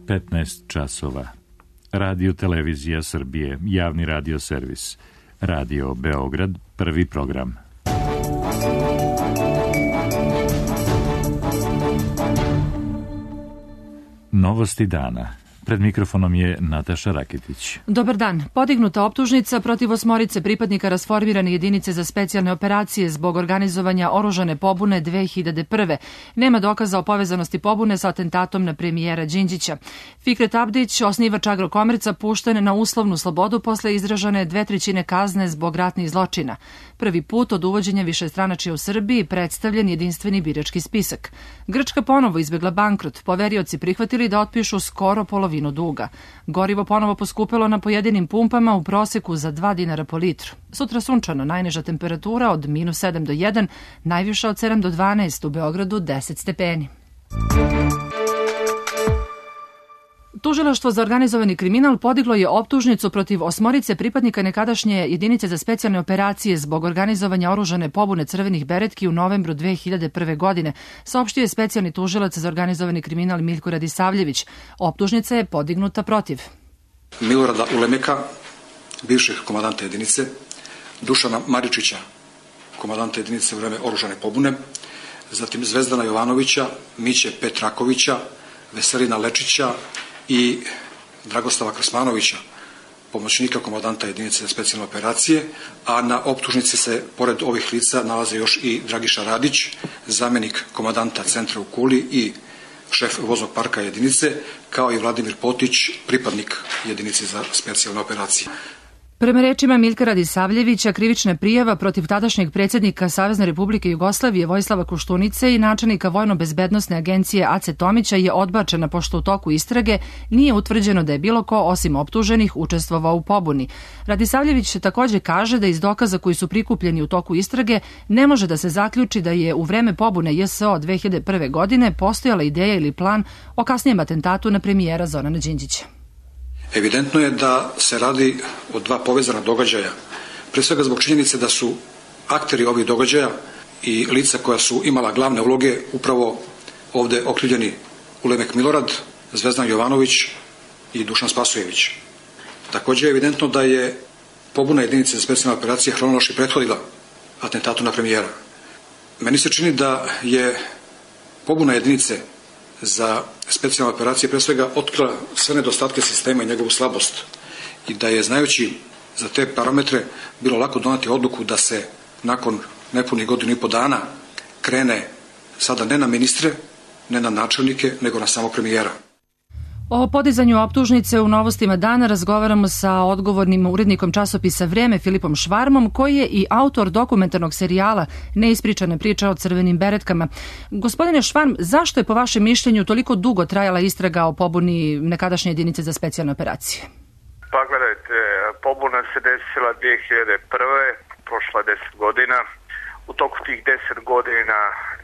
15 časova. Radio Televizija Srbije, javni radio servis. Radio Beograd, prvi program. Novosti dana. Pred mikrofonom je Nataša Raketić. Dobar dan. Podignuta optužnica protiv 8 pripadnika rasformirane jedinice za specijalne operacije zbog organizovanja oružane pobune 2001. Nema dokaza o povezanosti pobune sa atentatom na premijera Đinđića. Fikret Abdić, osnivač Agrokomerca, pušten na uslovnu slobodu posle izražene 2/3 kazne zbog ratnih zločina. Prvi put od uvođenja višestranačja u Srbiji predstavljen jedinstveni birački spisak. Grčka ponovo izbegla bankrot. Poverioci prihvatili da otpišu skoro polovinu duga. Gorivo ponovo poskupelo na pojedinim pumpama u proseku za 2 dinara po litru. Sutra sunčano, najniža temperatura od -7 do 1, najviša od 7 do 12, u Beogradu 10 stepeni. Tužilaštvo za organizovani kriminal podiglo je optužnicu protiv 8 pripadnika nekadašnje jedinice za specijalne operacije zbog organizovanja oružane pobune crvenih beretki u novembru 2001. godine, saopštio je specijalni tužilac za organizovani kriminal Miljko Radisavljević. Optužnica je podignuta protiv Milorada Ulemeka, bivšeg komandanta jedinice, Dušana Maričića, komandanta jedinice u vreme oružane pobune, zatim Zvezdana Jovanovića, Miće Petrakovića, Veselina Lečića i Dragoslava Krasmanovića, pomoćnika komandanta jedinice za specijalne operacije, a na optužnici se, pored ovih lica, nalaze još i Dragiša Radić, zamenik komandanta centra u Kuli i šef voznog parka jedinice, kao i Vladimir Potić, pripadnik jedinice za specijalne operacije. Prema rečima Miljka Radisavljevića, krivična prijava protiv tadašnjeg predsjednika Savezne Republike Jugoslavije Vojislava Koštunice i načelnika Vojno-bezbednosne agencije Ace Tomića je odbačena pošto u toku istrage nije utvrđeno da je bilo ko osim optuženih učestvovao u pobuni. Radisavljević također kaže da iz dokaza koji su prikupljeni u toku istrage ne može da se zaključi da je u vreme pobune JSO 2001. godine postojala ideja ili plan o kasnijem atentatu na premijera Zorana Đinđića. Evidentno je da se radi o 2 povezana događaja, pre svega zbog činjenice da su akteri ovih događaja i lica koja su imala glavne uloge upravo ovde okrivljeni Ulemek Milorad, Zvezdan Jovanović i Dušan Spasojević. Također je evidentno da je pobuna jedinice za specijalne operacije hronološki prethodila atentatu na premijera. Meni se čini da je pobuna jedinice za specijalne operacije pre svega otkrila sve nedostatke sistema i njegovu slabost i da je, znajući za te parametre, bilo lako doneti odluku da se nakon nepunih 1,5 godina krene sada ne na ministre, ne na načelnike, nego na samog premijera. O podizanju optužnice u Novostima dana razgovaramo sa odgovornim urednikom časopisa Vreme Filipom Švarmom, koji je i autor dokumentarnog serijala Neispričane priče o crvenim beretkama. Gospodine Švarm, zašto je po vašem mišljenju toliko dugo trajala istraga o pobuni nekadašnje jedinice za specijalne operacije? Pa gledajte, pobuna se desila 2001. prošla 10 godina. U toku tih 10 godina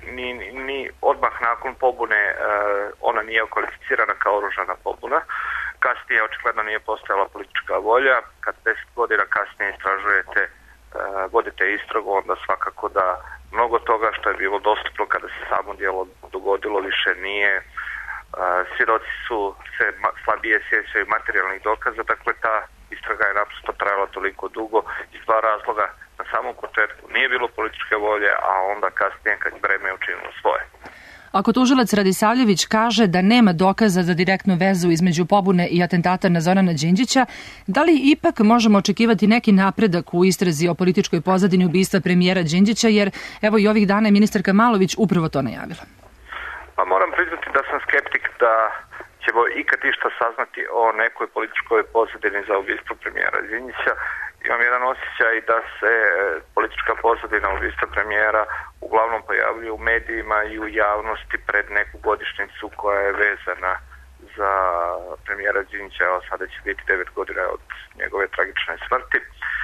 ni odmah nakon pobune ona nije okvalificirana kao oružana pobuna. Kasnije očigledno nije postojala politička volja. Kad 10 godina kasnije istražujete, vodite istragu, onda svakako da mnogo toga što je bilo dostupno kada se samo djelo dogodilo više nije. Svjedoci su se slabije sjećaju materijalnih dokaza, dakle ta istraga je naprosto trajala toliko dugo iz 2 razloga. Na samom početku nije bilo političke volje, a onda kasnije kad vreme je učinilo svoje. Ako tužilac Radisavljević kaže da nema dokaza za direktnu vezu između pobune i atentata na Zorana Đinđića, da li ipak možemo očekivati neki napredak u istrazi o političkoj pozadini ubistva premijera Đinđića, jer evo i ovih dana je ministarka Malović upravo to najavila? Pa moram priznati da sam skeptik da ćemo ikad išta saznati o nekoj političkoj pozadini za ubistvo premijera Đinđića. Imam jedan osjećaj da se politička pozadina ubistva premijera uglavnom pojavljuje u medijima i u javnosti pred neku godišnjicu koja je vezana za premijera Đinđića. Evo sada će biti 9 godina od njegove tragične smrti.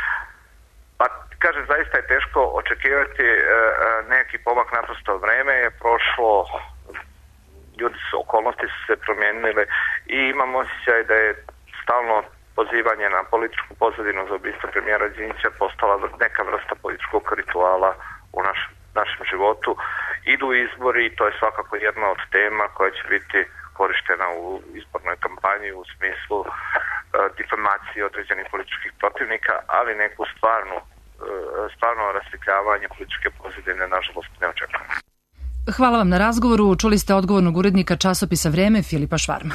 Pa kažem, zaista je teško očekivati neki pomak, naprosto vreme je prošlo, okolnosti su se promijenile i imam osjećaj da je stalno pozivanje na političku pozadinu za ubistvo premijera Đinđića postala neka vrsta političkog rituala u našem životu. Idu izbori i to je svakako jedna od tema korištena u izbornoj kampanji u smislu difamacije određenih političkih protivnika, ali neku stvarno rasvjetljavanje političke pozadine nažalost ne očekujemo. Hvala vam na razgovoru. Čuli ste odgovornog urednika časopisa Vreme Filipa Švarma.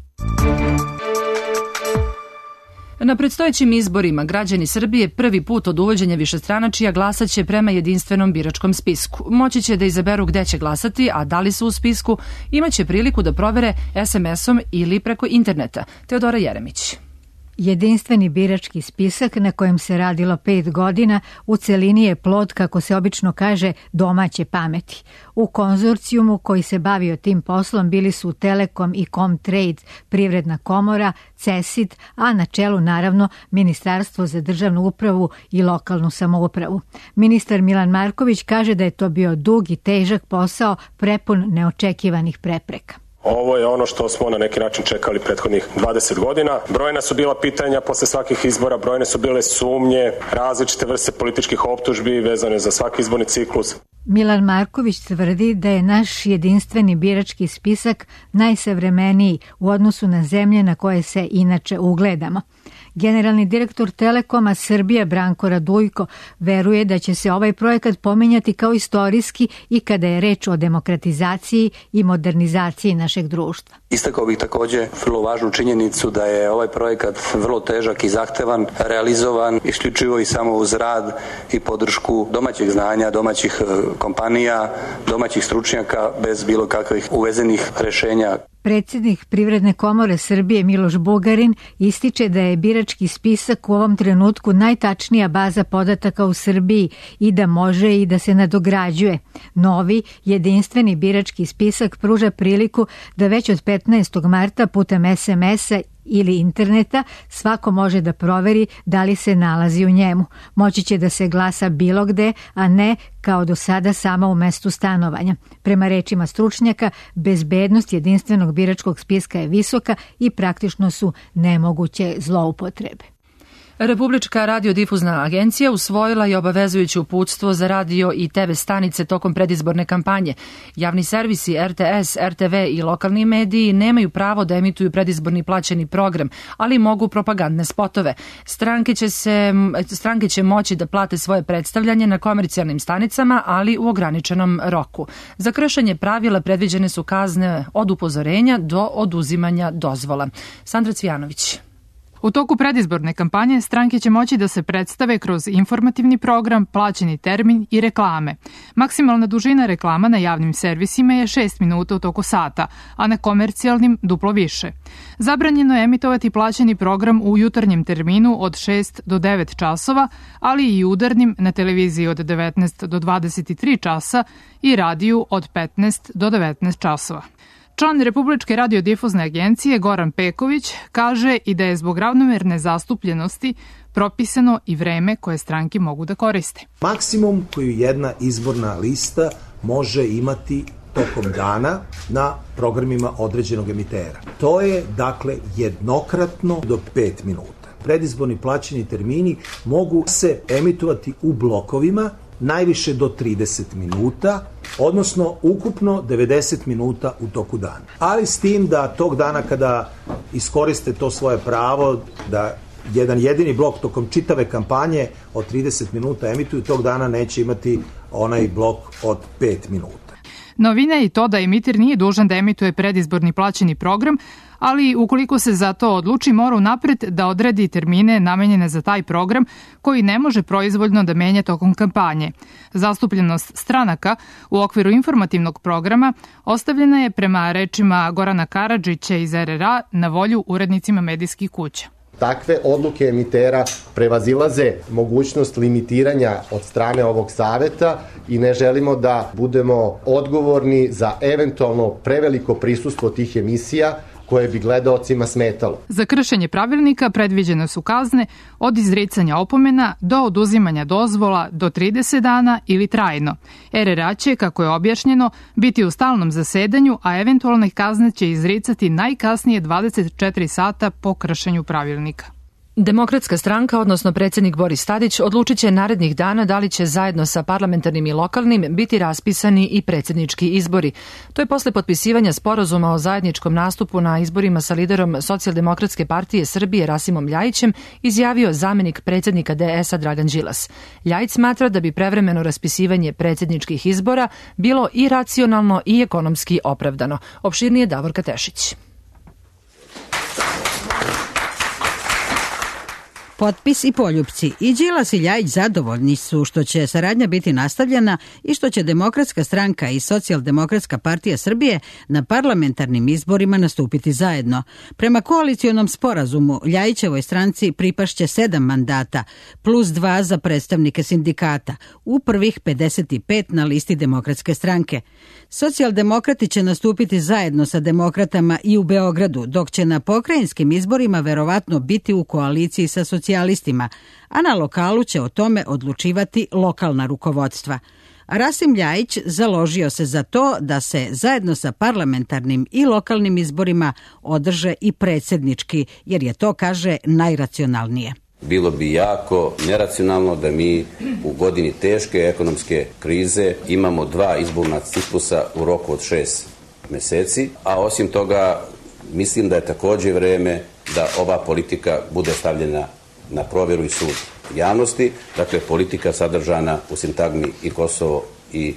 Na predstojećim izborima građani Srbije prvi put od uvođenja višestranačja glasaće prema jedinstvenom biračkom spisku. Moći će da izaberu gde će glasati, a da li su u spisku, imaće priliku da provere SMS-om ili preko interneta. Teodora Jeremić. Jedinstveni birački spisak na kojem se radilo 5 godina u celini je plod, kako se obično kaže, domaće pameti. U konzorcijumu koji se bavio tim poslom bili su Telekom i Comtrade, Privredna komora, CESID, a na čelu naravno Ministarstvo za državnu upravu i lokalnu samoupravu. Ministar Milan Marković kaže da je to bio dug i težak posao prepun neočekivanih prepreka. Ovo je ono što smo na neki način čekali prethodnih 20 godina. Brojna su bila pitanja posle svakih izbora, brojne su bile sumnje, različite vrste političkih optužbi vezane za svaki izborni ciklus. Milan Marković tvrdi da je naš jedinstveni birački spisak najsavremeniji u odnosu na zemlje na koje se inače ugledamo. Generalni direktor Telekoma Srbije Branko Radujko veruje da će se ovaj projekat pominjati kao istorijski i kada je reč o demokratizaciji i modernizaciji našeg društva. Istakao bih takođe vrlo važnu činjenicu da je ovaj projekat vrlo težak i zahtevan, realizovan isključivo i samo uz rad i podršku domaćeg znanja, domaćih kompanija, domaćih stručnjaka bez bilo kakvih uvezenih rešenja. Predsjednik Privredne komore Srbije Miloš Bugarin ističe da je birački spisak u ovom trenutku najtačnija baza podataka u Srbiji i da može i da se nadograđuje. Novi, jedinstveni birački spisak pruža priliku da već od 15. marta putem SMS-a ili interneta svako može da proveri da li se nalazi u njemu. Moći će da se glasa bilo gde, a ne kao do sada samo u mestu stanovanja. Prema rečima stručnjaka, bezbednost jedinstvenog biračkog spiska je visoka i praktično su nemoguće zloupotrebe. Republička radiodifuzna agencija usvojila je obavezujuće uputstvo za radio i TV stanice tokom predizborne kampanje. Javni servisi RTS, RTV i lokalni mediji nemaju pravo da emituju predizborni plaćeni program, ali mogu propagandne spotove. Stranke će moći da plate svoje predstavljanje na komercijalnim stanicama, ali u ograničenom roku. Za kršenje pravila predviđene su kazne od upozorenja do oduzimanja dozvola. Sandra Cvijanović. U toku predizborne kampanje stranke će moći da se predstave kroz informativni program, plaćeni termin i reklame. Maksimalna dužina reklama na javnim servisima je 6 minuta u toku sata, a na komercijalnim duplo više. Zabranjeno je emitovati plaćeni program u jutarnjem terminu od 6 do 9 časova, ali i udarnim na televiziji od 19 do 23 časa i radiju od 15 do 19 časova. Član Republičke radiodifuzne agencije Goran Peković kaže i da je zbog ravnomerne zastupljenosti propisano i vreme koje stranke mogu da koriste. Maksimum koju jedna izborna lista može imati tokom dana na programima određenog emitera. To je dakle jednokratno do 5 minuta. Predizborni plaćeni termini mogu se emitovati u blokovima najviše do 30 minuta, odnosno ukupno 90 minuta u toku dana. Ali s tim da tog dana kada iskoriste to svoje pravo da jedan jedini blok tokom čitave kampanje od 30 minuta emituju, tog dana neće imati onaj blok od 5 minuta. Novina je i to da emitir nije dužan da emituje predizborni plaćeni program, ali ukoliko se za to odluči, mora unapred da odredi termine namenjene za taj program koji ne može proizvoljno da menja tokom kampanje. Zastupljenost stranaka u okviru informativnog programa ostavljena je prema rečima Gorana Karadžića iz RRA na volju urednicima medijskih kuća. Takve odluke emitera prevazilaze mogućnost limitiranja od strane ovog saveta i ne želimo da budemo odgovorni za eventualno preveliko prisustvo tih emisija koje bi gledaocima smetalo. Za kršenje pravilnika predviđene su kazne od izricanja opomena do oduzimanja dozvola do 30 dana ili trajno. RRA će, kako je objašnjeno, biti u stalnom zasedanju, a eventualne kazne će izricati najkasnije 24 sata po kršenju pravilnika. Demokratska stranka, odnosno predsjednik Boris Tadić, odlučit će narednih dana da li će zajedno sa parlamentarnim i lokalnim biti raspisani i predsjednički izbori. To je posle potpisivanja sporazuma o zajedničkom nastupu na izborima sa liderom Socijaldemokratske partije Srbije Rasimom Ljajićem izjavio zamenik predsjednika DS-a Dragan Đilas. Ljajić smatra da bi prevremeno raspisivanje predsjedničkih izbora bilo i racionalno i ekonomski opravdano. Opširnije Davorka Tešić. Potpis i poljupci. I Đilas i Ljajić zadovoljni su što će saradnja biti nastavljena i što će Demokratska stranka i Socijaldemokratska partija Srbije na parlamentarnim izborima nastupiti zajedno. Prema koalicionom sporazumu Ljajićevoj stranci pripašće 7 mandata, plus 2 za predstavnike sindikata, u prvih 55 na listi Demokratske stranke. Socijaldemokrati će nastupiti zajedno sa demokratama i u Beogradu, dok će na pokrajinskim izborima verovatno biti u koaliciji sa socijalistima, a na lokalu će o tome odlučivati lokalna rukovodstva. Rasim Ljajić založio se za to da se zajedno sa parlamentarnim i lokalnim izborima održe i predsjednički, jer je to, kaže, najracionalnije. Bilo bi jako neracionalno da mi u godini teške ekonomske krize imamo 2 izborna ciklusa u roku od 6 meseci, a osim toga mislim da je također vreme da ova politika bude stavljena na provjeru i sud javnosti, dakle politika sadržana u sintagmi i Kosovo i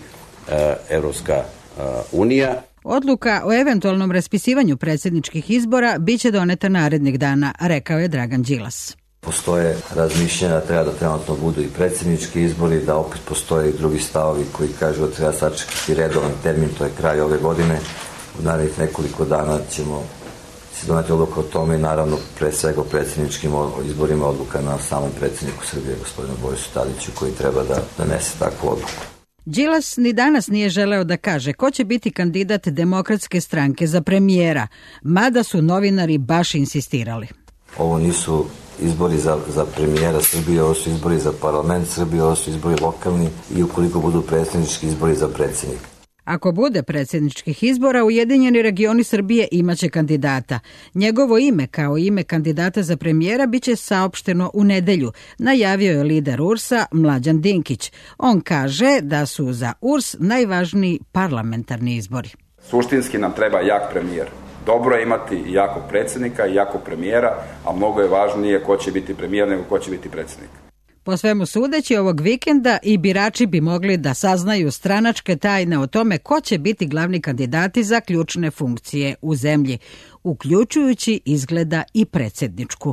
Evropska unija. Odluka o eventualnom raspisivanju predsjedničkih izbora biće doneta narednih dana, rekao je Dragan Đilas. Postoje razmišljanja da treba da trenutno budu i predsjednički izbori, da opet postoje i drugi stavovi koji kažu da treba sačekati redovan termin, to je kraj ove godine. U narednih nekoliko dana ćemo se doneti odluka o tome i naravno pre svega o predsjedničkim izborima odluka na samom predsjedniku Srbije, gospodinu Borisu Tadiću, koji treba da donese takvu odluku. Đilas ni danas nije želeo da kaže ko će biti kandidat Demokratske stranke za premijera, mada su novinari baš insistirali. Ovo nisu izbori za premijera Srbije, ovo su izbori za parlament Srbije, ovo su izbori lokalni i ukoliko budu predsjednički izbori za predsjednika. Ako bude predsjedničkih izbora, Ujedinjeni regioni Srbije imaće kandidata. Njegovo ime, kao ime kandidata za premijera, biće saopšteno u nedelju, najavio je lider URS-a Mlađan Dinkić. On kaže da su za URS najvažniji parlamentarni izbori. Suštinski nam treba jak premijer. Dobro je imati jakog predsjednika i jakog premijera, a mnogo je važnije ko će biti premijer nego ko će biti predsjednik. Po svemu sudeći, ovog vikenda i birači bi mogli da saznaju stranačke tajne o tome ko će biti glavni kandidati za ključne funkcije u zemlji, uključujući izgleda i predsjedničku.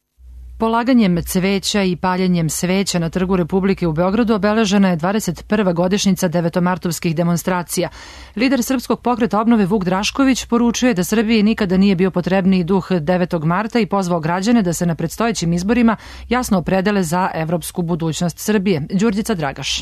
Polaganjem cveća i paljenjem sveća na Trgu Republike u Beogradu obeležena je 21. godišnjica devetomartovskih demonstracija. Lider Srpskog pokreta obnove Vuk Drašković poručuje da Srbiji nikada nije bio potrebniji duh 9. marta i pozvao građane da se na predstojećim izborima jasno opredele za evropsku budućnost Srbije. Đurđica Dragaš.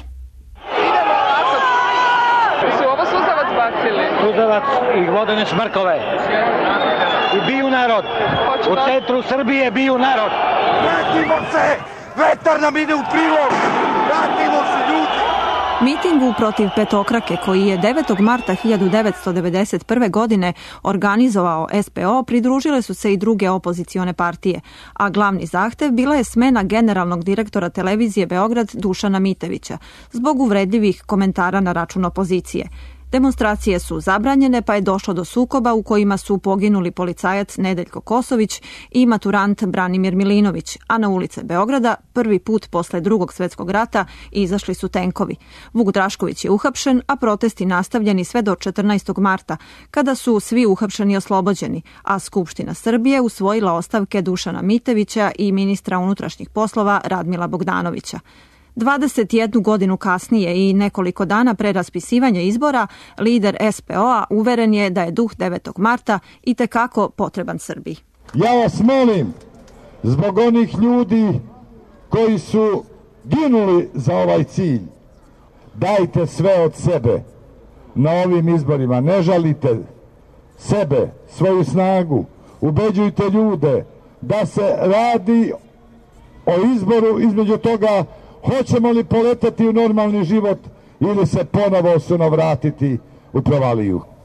Su ovo suzavac bacili? Suzavac i vodene šmrkove. I biju narod. U centru Srbije biju narod. Vratimo se! Vetar nam ide u prilog! Vratimo se, ljudi! Mitingu protiv petokrake koji je 9. marta 1991. godine organizovao SPO pridružile su se i druge opozicione partije, a glavni zahtev bila je smena generalnog direktora televizije Beograd Dušana Mitevića zbog uvredljivih komentara na račun opozicije. Demonstracije su zabranjene, pa je došlo do sukoba u kojima su poginuli policajac Nedeljko Kosović i maturant Branimir Milinović, a na ulice Beograda prvi put posle Drugog svjetskog rata izašli su tenkovi. Vuk Drašković je uhapšen, a protesti nastavljeni sve do 14. marta, kada su svi uhapšeni oslobođeni, a Skupština Srbije usvojila ostavke Dušana Mitevića i ministra unutrašnjih poslova Radmila Bogdanovića. 21 godinu kasnije i nekoliko dana pre raspisivanja izbora, lider SPO-a uveren je da je duh 9. marta itekako potreban Srbiji. Ja vas molim, zbog onih ljudi koji su ginuli za ovaj cilj, dajte sve od sebe na ovim izborima. Ne žalite sebe, svoju snagu, ubeđujte ljude da se radi o izboru između toga hoćemo li poletati u normalni život ili se ponovo sunovratiti u provaliju.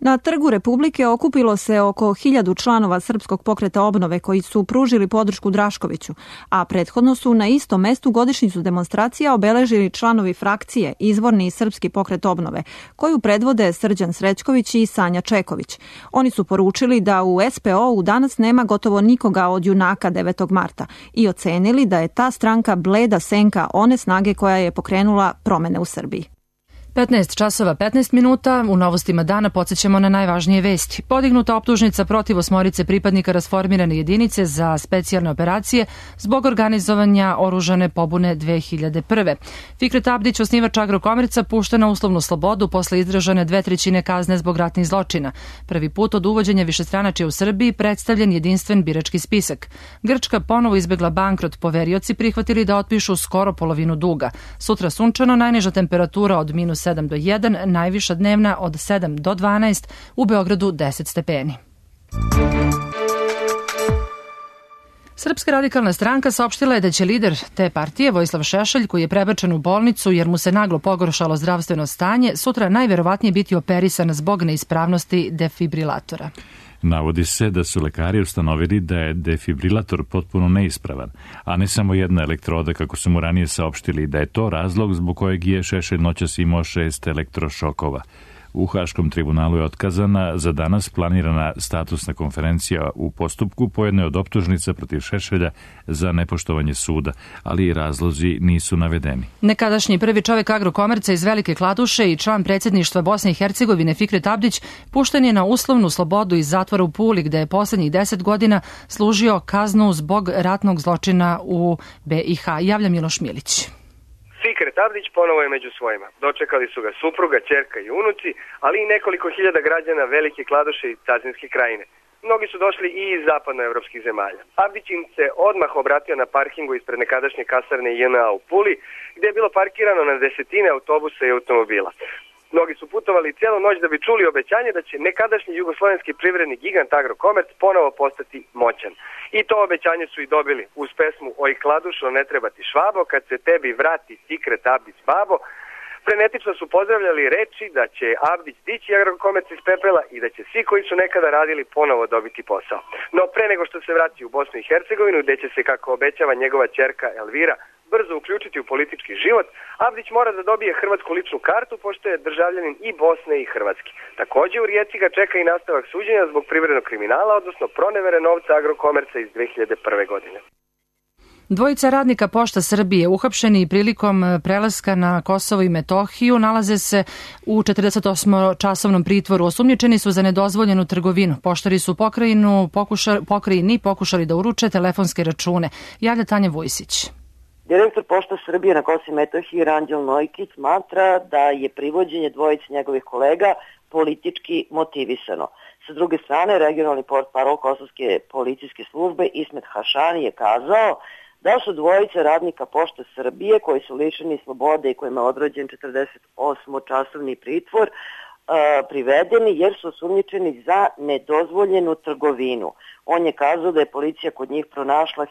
Na Trgu Republike okupilo se oko 1000 članova Srpskog pokreta obnove koji su pružili podršku Draškoviću, a prethodno su na istom mestu godišnjicu demonstracija obeležili članovi frakcije Izvorni Srpski pokret obnove, koju predvode Srđan Srećković i Sanja Čeković. Oni su poručili da u SPO-u danas nema gotovo nikoga od junaka 9. marta i ocenili da je ta stranka bleda senka one snage koja je pokrenula promene u Srbiji. 15 časova 15 minuta, u novostima dana podsjećamo na najvažnije vesti. Podignuta optužnica protiv 8 pripadnika rasformirane jedinice za specijalne operacije zbog organizovanja oružane pobune 2001. Fikret Abdić, osnivač Agrokomerca, pušten na uslovnu slobodu posle izdržane 2/3 kazne zbog ratnih zločina. Prvi put od uvođenja višestranačja u Srbiji predstavljen jedinstven birački spisak. Grčka ponovo izbegla bankrot, poverioci prihvatili da otpišu skoro polovinu duga. Sutra sunčano, najniža temperatura od -7 do 1, najviša dnevna od 7 do 12, u Beogradu 10 stepeni. Srpska radikalna stranka saopštila je da će lider te partije, Vojislav Šešelj, koji je prebačen u bolnicu jer mu se naglo pogoršalo zdravstveno stanje, sutra najverovatnije biti operisan zbog neispravnosti defibrilatora. Navodi se da su lekari ustanovili da je defibrilator potpuno neispravan, a ne samo jedna elektroda, kako su mu ranije saopštili, da je to razlog zbog kojeg je Šešelj noćas imao 6 elektrošokova. U Haškom tribunalu je otkazana za danas planirana statusna konferencija u postupku po jednoj od optužnica protiv Šešelja za nepoštovanje suda, ali i razlozi nisu navedeni. Nekadašnji prvi čovjek Agrokomerca iz Velike Kladuše i član predsjedništva Bosne i Hercegovine Fikret Abdić pušten je na uslovnu slobodu iz zatvora u Puli, gde je poslednjih 10 godina služio kaznu zbog ratnog zločina u BiH. Javlja Miloš Milić. Fikret Abdić ponovo je među svojima. Dočekali su ga supruga, ćerka i unuci, ali i nekoliko hiljada građana Velike Kladuše i Cazinske krajine. Mnogi su došli i iz zapadnoevropskih zemalja. Abdić im se odmah obratio na parkingu ispred nekadašnje kasarne JNA u Puli, gde je bilo parkirano na desetine autobusa i automobila. Mnogi su putovali cijelu noć da bi čuli obećanje da će nekadašnji jugoslovenski privredni gigant Agrokomerc ponovo postati moćan. I to obećanje su i dobili uz pesmu Oj Kladušo, ne treba ti švabo, kad se tebi vrati Fikret Abdić babo. Frenetično su pozdravljali reči da će Abdić dići Agrokomerc iz pepela i da će svi koji su nekada radili ponovo dobiti posao. No pre nego što se vrati u Bosnu i Hercegovinu, gde će se, kako obećava njegova ćerka Elvira, brzo uključiti u politički život, Abdić mora da dobije hrvatsku ličnu kartu, pošto je državljanin i Bosne i Hrvatske. Također u Rijeci ga čeka i nastavak suđenja zbog privrednog kriminala, odnosno pronevere novca Agrokomerca iz 2001. godine. Dvojica radnika Pošta Srbije uhapšeni prilikom prelaska na Kosovo i Metohiju nalaze se u 48-časovnom pritvoru. Osumnjičeni su za nedozvoljenu trgovinu. Poštari su pokrajini pokušali da uruče telefonske račune. Javlja Tanja Vujsić. Direktor Pošta Srbije na Kosovu i Metohiji Ranđel Nojkić smatra da je privođenje dvojice njegovih kolega politički motivisano. Sa druge strane, regionalni portparol Kosovske policijske službe Ismet Hašani je kazao da su dvojice radnika Pošte Srbije koji su lišeni slobode i kojima je određen 48-časovni pritvor privedeni jer su osumnjičeni za nedozvoljenu trgovinu. On je kazao da je policija kod njih pronašla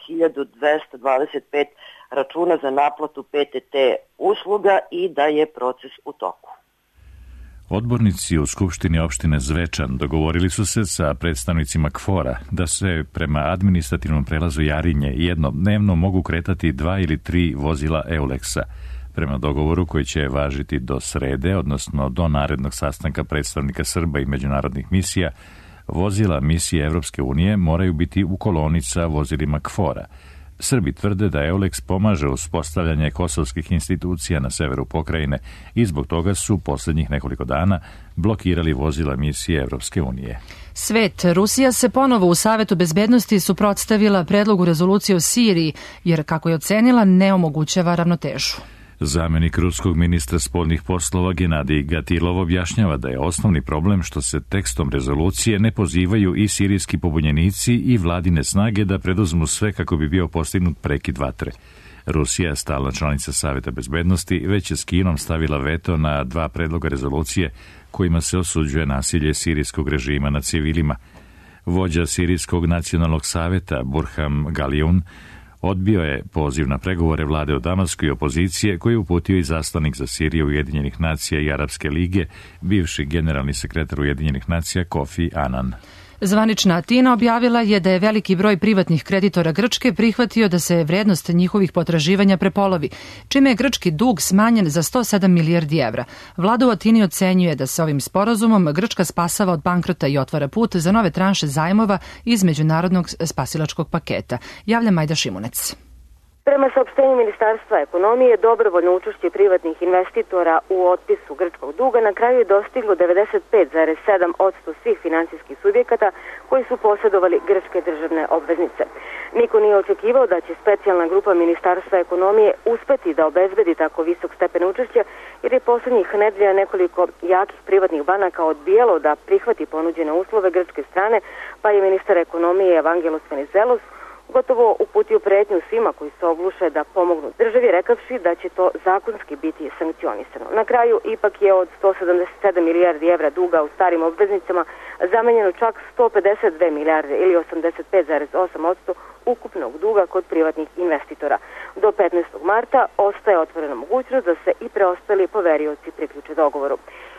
1225 računa za naplatu PTT usluga i da je proces u toku. Odbornici u Skupštini opštine Zvečan dogovorili su se sa predstavnicima KFOR-a da se prema administrativnom prelazu Jarinje jednodnevno mogu kretati 2 ili 3 vozila Eulexa. Prema dogovoru koji će važiti do srede, odnosno do narednog sastanka predstavnika Srba i međunarodnih misija, vozila misije Evropske unije moraju biti u koloni sa vozilima KFOR-a. Srbi tvrde da Eulex pomaže uspostavljanje kosovskih institucija na severu pokrajine i zbog toga su posljednjih nekoliko dana blokirali vozila misije Evropske unije. Svet. Rusija se ponovo u Savetu bezbednosti suprotstavila predlogu rezolucije o Siriji, jer, kako je ocenila, ne omogućava ravnotežu. Zamenik ruskog ministra spoljnih poslova Genadij Gatilov objašnjava da je osnovni problem što se tekstom rezolucije ne pozivaju i sirijski pobunjenici i vladine snage da preduzmu sve kako bi bio postignut prekid vatre. Rusija, stalna članica Saveta bezbednosti, već je s Kinom stavila veto na 2 predloga rezolucije kojima se osuđuje nasilje sirijskog režima nad civilima. Vođa Sirijskog nacionalnog saveta Burham Galijun Odbio je poziv na pregovore vlade o Damasku i opozicije koji je uputio i zaslanik za Siriju Ujedinjenih nacija i Arapske lige, bivši generalni sekretar Ujedinjenih nacija Kofi Annan. Zvanična Atina objavila je da je veliki broj privatnih kreditora Grčke prihvatio da se vrednost njihovih potraživanja prepolovi, čime je grčki dug smanjen za 107 milijardi evra. Vlada u Atini ocenjuje da se ovim sporazumom Grčka spasava od bankrota i otvara put za nove tranše zajmova iz međunarodnog spasilačkog paketa. Javlja Majda Šimunec. Prema saopštenju Ministarstva ekonomije, dobrovoljno učešće privatnih investitora u otpisu grčkog duga na kraju je dostiglo 95,7% svih finansijskih subjekata koji su posjedovali grčke državne obveznice. Niko nije očekivao da će specijalna grupa Ministarstva ekonomije uspeti da obezbedi tako visok stepen učešća, jer je posljednjih nedelja nekoliko jakih privatnih banaka odbijalo da prihvati ponuđene uslove grčke strane, pa je ministar ekonomije Evangelos Venizelos gotovo uputio pretnju svima koji se ogluše da pomognu državi, rekavši da će to zakonski biti sankcionisano. Na kraju ipak je od 177 milijardi evra duga u starim obveznicama zamenjeno čak 152 milijarde ili 85,8% ukupnog duga kod privatnih investitora. Do 15. marta ostaje otvorena mogućnost da se i preostali poverioci priključe dogovoru.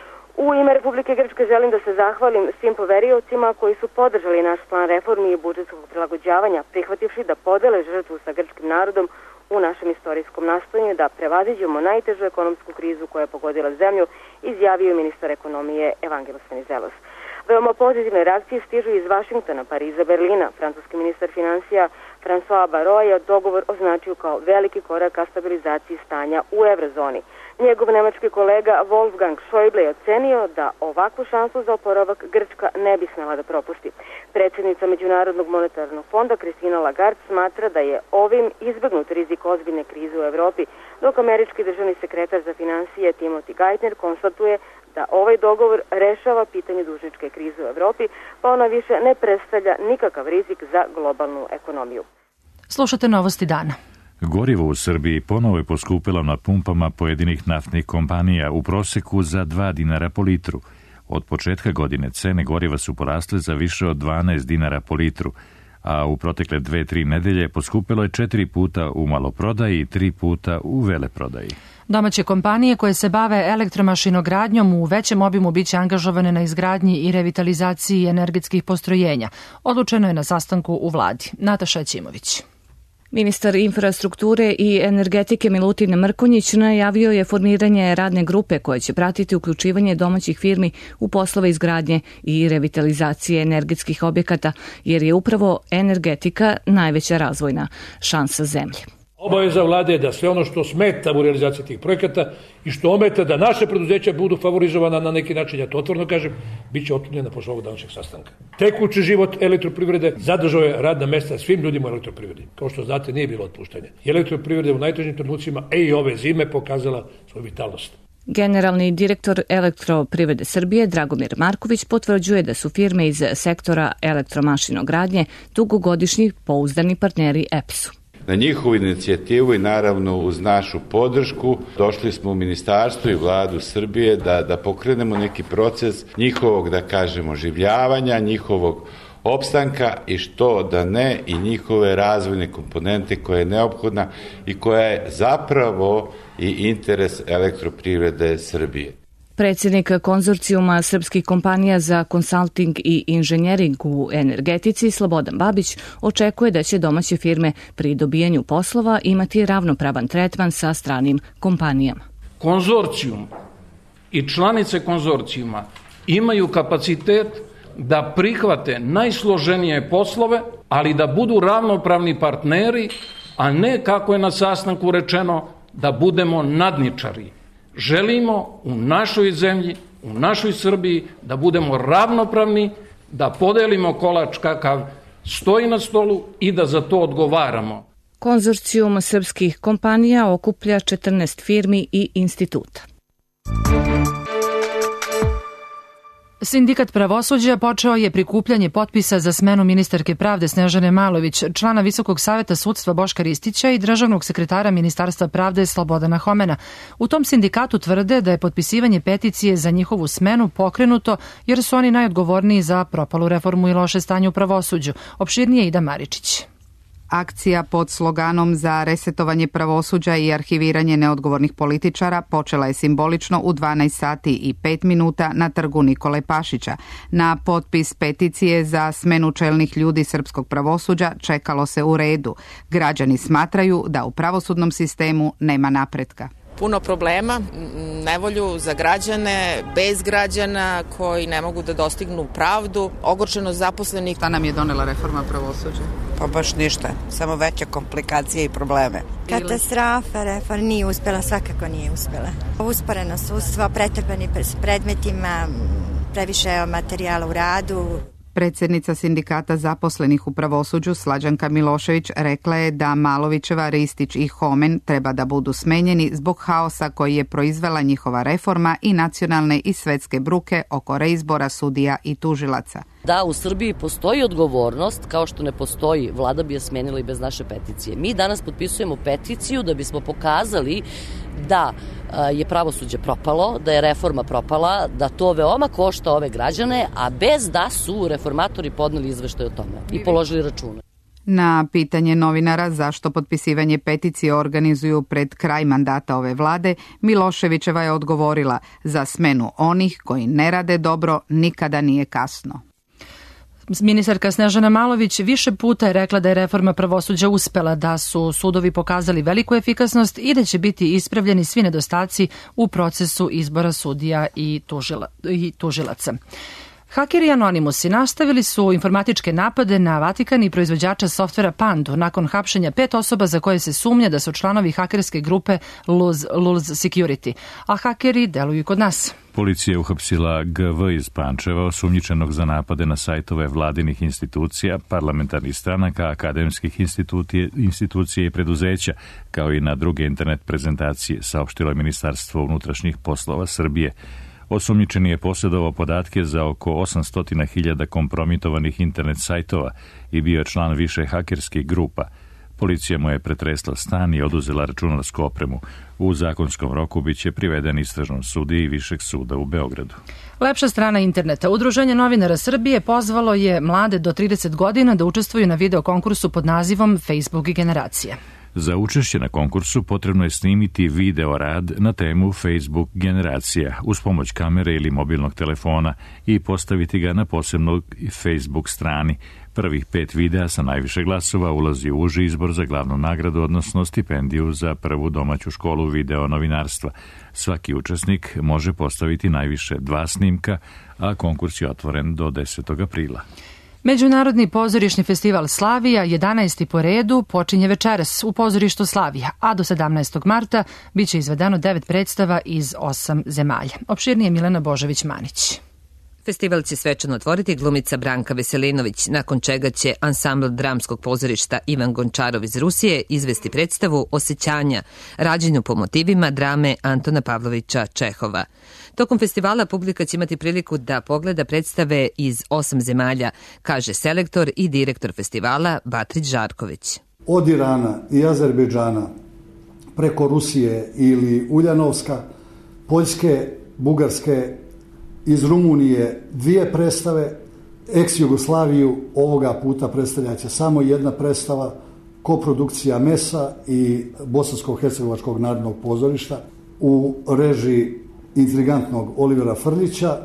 U ime Republike Grčke želim da se zahvalim svim poveriocima koji su podržali naš plan reformi i budžetskog prilagođavanja, prihvativši da podele žrtvu sa grčkim narodom u našem istorijskom nastojanju da prevaziđemo najtežu ekonomsku krizu koja je pogodila zemlju, izjavio ministar ekonomije Evangelos Venizelos. Veoma pozitivne reakcije stižu iz Vašingtona, Pariza, Berlina. Francuski ministar financija François Barrot je dogovor označio kao veliki korak ka stabilizaciji stanja u eurozoni. Njegov nemački kolega Wolfgang Schäuble je ocenio da ovakvu šansu za oporavak Grčka ne bi smela da propusti. Predsjednica Međunarodnog monetarnog fonda Christine Lagarde smatra da je ovim izbegnut rizik ozbiljne krize u Evropi, dok američki državni sekretar za financije Timothy Geithner konstatuje da ovaj dogovor rešava pitanje dužničke krize u Evropi, pa ona više ne predstavlja nikakav rizik za globalnu ekonomiju. Slušate novosti dana. Gorivo u Srbiji ponovo je poskupilo na pumpama pojedinih naftnih kompanija u proseku za 2 dinara po litru. Od početka godine cene goriva su porasle za više od 12 dinara po litru, a u protekle 2-3 nedelje poskupilo je 4 puta u maloprodaji i 3 puta u veleprodaji. Domaće kompanije koje se bave elektromašinogradnjom u većem obimu biće angažovane na izgradnji i revitalizaciji energetskih postrojenja. Odlučeno je na sastanku u vladi. Nataša Ćimović. Ministar infrastrukture i energetike Milutin Mrkonjić najavio je formiranje radne grupe koja će pratiti uključivanje domaćih firmi u poslove izgradnje i revitalizacije energetskih objekata, jer je upravo energetika najveća razvojna šansa zemlje. Obaveza vlade je da sve ono što smeta u realizaciji tih projekata i što ometa da naše preduzeća budu favorizovana na neki način, ja to otvoreno kažem, bit će otklonjena posle ovog današnjeg sastanka. Tekući život elektroprivrede zadržao je radna mesta svim ljudima u elektroprivredi. Kao što znate, nije bilo otpuštanja. I elektroprivreda u najtežim trenucima, i ove zime, pokazala svoju vitalnost. Generalni direktor Elektroprivrede Srbije Dragomir Marković potvrđuje da su firme iz sektora elektromašinogradnje dugogodišnji pouzdani partneri EPS-u. Na njihovu inicijativu i naravno uz našu podršku došli smo u ministarstvo i vladu Srbije da pokrenemo neki proces njihovog, da kažemo, oživljavanja, njihovog opstanka i što da ne i njihove razvojne komponente koja je neophodna i koja je zapravo i interes elektroprivrede Srbije. Predsjednik konzorcijuma srpskih kompanija za konsalting i inženjering u energetici Slobodan Babić očekuje da će domaće firme pri dobijanju poslova imati ravnopravan tretman sa stranim kompanijama. Konzorcijum i članice konzorcijuma imaju kapacitet da prihvate najsloženije poslove, ali da budu ravnopravni partneri, a ne, kako je na sastanku rečeno, da budemo nadničari. Želimo u našoj zemlji, u našoj Srbiji da budemo ravnopravni, da podelimo kolač kakav stoji na stolu i da za to odgovaramo. Konzorcijum srpskih kompanija okuplja 14 firmi i instituta. Sindikat pravosuđa počeo je prikupljanje potpisa za smenu ministarke pravde Snežane Malović, člana Visokog saveta sudstva Boška Ristića i državnog sekretara Ministarstva pravde Slobodana Homena. U tom sindikatu tvrde da je potpisivanje peticije za njihovu smenu pokrenuto jer su oni najodgovorniji za propalu reformu i loše stanje u pravosuđu. Opširnije Ida Maričić. Akcija pod sloganom za resetovanje pravosuđa i arhiviranje neodgovornih političara počela je simbolično u 12 sati i 5 minuta na trgu Nikole Pašića. Na potpis peticije za smenu čelnih ljudi srpskog pravosuđa čekalo se u redu. Građani smatraju da u pravosudnom sistemu nema napretka. Puno problema, nevolju za građane, bez građana koji ne mogu da dostignu pravdu, ogorčenost zaposlenih. Šta nam je donela reforma pravosuđa? Pa baš ništa, samo veće komplikacije i probleme. Katastrofa, reforma nije uspjela, svakako nije uspjela. Usporeno sudstvo, pretrpani s predmetima, previše materijala u radu. Predsjednica sindikata zaposlenih u pravosuđu Slađanka Milošević rekla je da Malovićeva, Ristić i Homen treba da budu smenjeni zbog haosa koji je proizvela njihova reforma i nacionalne i svetske bruke oko reizbora sudija i tužilaca. Da u Srbiji postoji odgovornost, kao što ne postoji, vlada bi je smenila i bez naše peticije. Mi danas potpisujemo peticiju da bismo pokazali da je pravosuđe propalo, da je reforma propala, da to veoma košta ove građane, a bez da su reformatori podneli izveštaj o tome i položili račune. Na pitanje novinara zašto potpisivanje peticije organizuju pred kraj mandata ove vlade, Miloševićeva je odgovorila: za smenu onih koji ne rade dobro nikada nije kasno. Ministarka Snežana Malović više puta je rekla da je reforma pravosuđa uspela, da su sudovi pokazali veliku efikasnost i da će biti ispravljeni svi nedostaci u procesu izbora sudija i tužilaca. Hakeri Anonimusi nastavili su informatičke napade na Vatikan i proizvođača softvera Pandu nakon hapšenja 5 osoba za koje se sumnja da su članovi hakerske grupe Luz Security, a hakeri deluju i kod nas. Policija je uhapsila GV iz Pančeva, osumnjičenog za napade na sajtove vladinih institucija, parlamentarnih stranaka, akademskih institucija i preduzeća, kao i na druge internet prezentacije, saopštilo je Ministarstvo unutrašnjih poslova Srbije. Osumnjičeni je posjedovao podatke za oko 800.000 kompromitovanih internet sajtova i bio je član više hakerskih grupa. Policija mu je pretresla stan i oduzela računarsku opremu. U zakonskom roku biće priveden istražnom sudiji Višeg suda u Beogradu. Lepša strana interneta. Udruženje novinara Srbije pozvalo je mlade do 30 godina da učestvuju na video konkursu pod nazivom Facebook generacija. Za učešće na konkursu potrebno je snimiti video rad na temu Facebook generacija uz pomoć kamere ili mobilnog telefona i postaviti ga na posebnoj Facebook strani. Prvih 5 videa sa najviše glasova ulazi u uži izbor za glavnu nagradu, odnosno stipendiju za prvu domaću školu video novinarstva. Svaki učesnik može postaviti najviše 2 snimka, a konkurs je otvoren do 10. aprila. Međunarodni pozorišni festival Slavija, 11. po redu, počinje večeras u pozorištu Slavija, a do 17. marta biće izvedeno 9 predstava iz 8 zemalja. Opširnije Milena Božović-Manić. Festival će svečano otvoriti glumica Branka Veselinović, nakon čega će ansambl dramskog pozorišta Ivan Gončarov iz Rusije izvesti predstavu Osjećanja, rađenju po motivima drame Antona Pavlovića Čehova. Tokom festivala publika će imati priliku da pogleda predstave iz 8 zemalja, kaže selektor i direktor festivala Batrić Žarković. Od Irana i Azerbejdžana, preko Rusije ili Uljanovska, Poljske, Bugarske, iz Rumunije 2 predstave, ex-Jugoslaviju ovoga puta predstavljaće samo 1 predstava, koprodukcija MES-a i Bosansko-hercegovačkog narodnog pozorišta u režiji intrigantnog Olivera Frljića,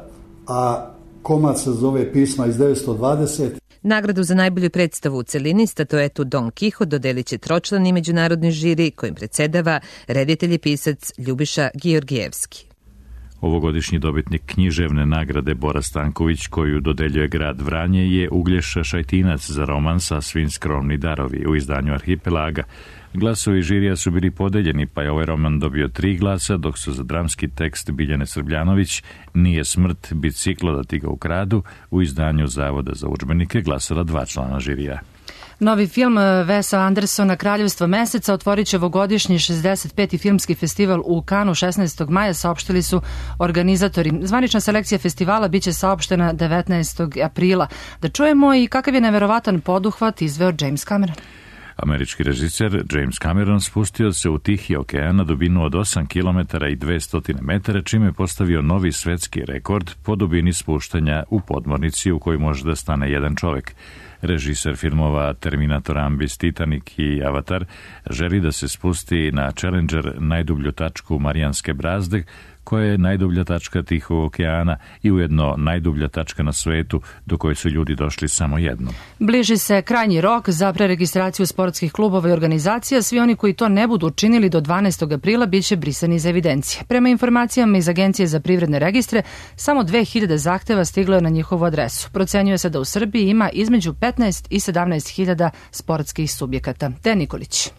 a komad se zove Pisma iz 920. Nagradu za najbolju predstavu u celini, statuetu Don Kihot, dodelit će tročlani međunarodni žiri kojim predsedava reditelj i pisac Ljubiša Georgijevski. Ovogodišnji dobitnik književne nagrade Bora Stanković, koju dodeljuje grad Vranje, je Uglješa Šajtinac za roman Sasvim skromni darovi u izdanju Arhipelaga. Glasovi žirija su bili podeljeni, pa je ovaj roman dobio 3 glasa, dok su za dramski tekst Biljane Srbljanović Nije smrt, biciklo da ti ga ukradu u izdanju Zavoda za udžbenike glasala 2 člana žirija. Novi film Wesa Andersona Kraljevstvo meseca otvorit će ovogodišnji 65. filmski festival u Kanu 16. maja, saopštili su organizatori. Zvanična selekcija festivala biće saopštena 19. aprila. Da čujemo i kakav je neverovatan poduhvat izveo James Cameron. Američki režiser James Cameron spustio se u Tihi okean na dubinu od 8 km i 200 metara, čime je postavio novi svetski rekord po dubini spuštanja u podmornici u kojoj može da stane jedan čovek. Režiser filmova Terminator, Ambis, Titanic i Avatar želi da se spusti na Challenger, najdublju tačku Marijanske brazde, koja je najdublja tačka Tihog okeana i ujedno najdublja tačka na svetu do koje su ljudi došli samo jednom. Bliži se krajnji rok za preregistraciju sportskih klubova i organizacija. Svi oni koji to ne budu učinili do 12. aprila biće brisani iz evidencije. Prema informacijama iz Agencije za privredne registre, samo 2000 zahteva stiglo je na njihovu adresu. Procenjuje se da u Srbiji ima između 15 i 17.000 sportskih subjekata. Te Nikolić.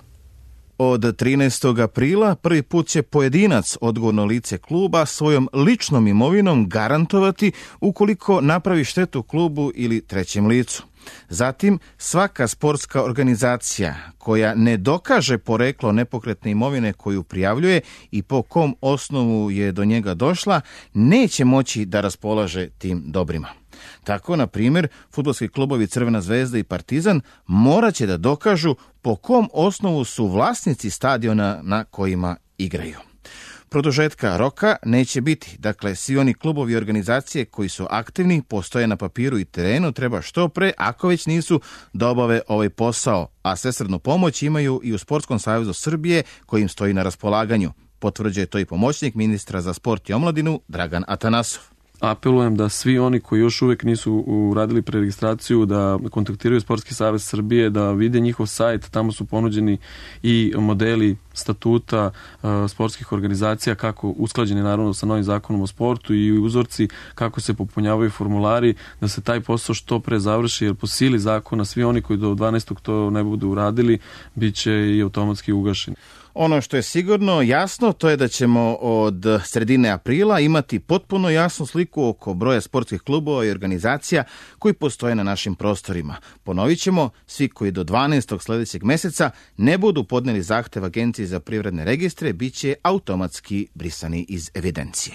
Od 13. aprila prvi put će pojedinac, odgovorno lice kluba, svojom ličnom imovinom garantovati ukoliko napravi štetu klubu ili trećem licu. Zatim, svaka sportska organizacija koja ne dokaže poreklo nepokretne imovine koju prijavljuje i po kom osnovu je do njega došla, neće moći da raspolaže tim dobrima. Tako, na primjer, fudbalski klubovi Crvena zvezda i Partizan morat će da dokažu po kom osnovu su vlasnici stadiona na kojima igraju. Produžetka roka neće biti, dakle svi oni klubovi i organizacije koji su aktivni, postoje na papiru i terenu, treba što pre, ako već nisu, da obave ovaj posao, a svesrdnu pomoć imaju i u Sportskom savezu Srbije koji im stoji na raspolaganju. Potvrđuje to i pomoćnik ministra za sport i omladinu Dragan Atanasov. Apelujem da svi oni koji još uvijek nisu uradili preregistraciju da kontaktiraju Sportski savez Srbije, da vide njihov sajt, tamo su ponuđeni i modeli statuta sportskih organizacija, kako usklađeni naravno sa novim zakonom o sportu i uzorci kako se popunjavaju formulari, da se taj posao što pre završi, jer po sili zakona svi oni koji do 12. to ne budu uradili, bit će i automatski ugašeni. Ono što je sigurno jasno, to je da ćemo od sredine aprila imati potpuno jasnu sliku oko broja sportskih klubova i organizacija koji postoje na našim prostorima. Ponovit ćemo, svi koji do 12. sljedećeg mjeseca ne budu podneli zahtev Agenciji za privredne registre, bit će automatski brisani iz evidencije.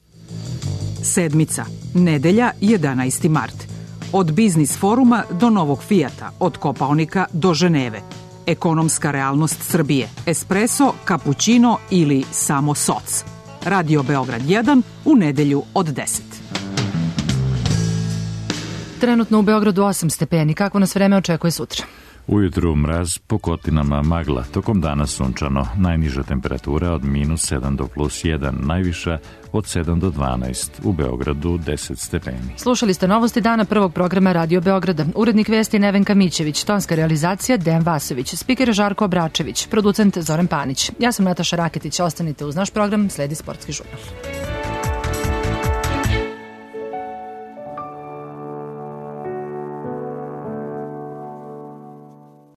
Sedmica, nedelja 11. mart. Od biznis foruma do novog Fijata, od Kopaonika do Ženeve. Ekonomska realnost Srbije, espresso, kapućino ili samo soc. Radio Beograd 1 u nedelju od 10. Trenutno u Beogradu 8 stepeni. Kako nas vreme očekuje sutra? Ujutru mraz, po kotinama magla, tokom dana sunčano, najniža temperatura od -7 do +1, najviša od 7 do 12, u Beogradu 10 stepeni. Slušali ste novosti dana prvog programa Radio Beograda. Urednik vesti Nevenka Mićević, tonska realizacija Dejan Vasović, spiker Žarko Obračević, producent Zoran Panić. Ja sam Nataša Raketić, ostanite uz naš program, sledi Sportski žurnal.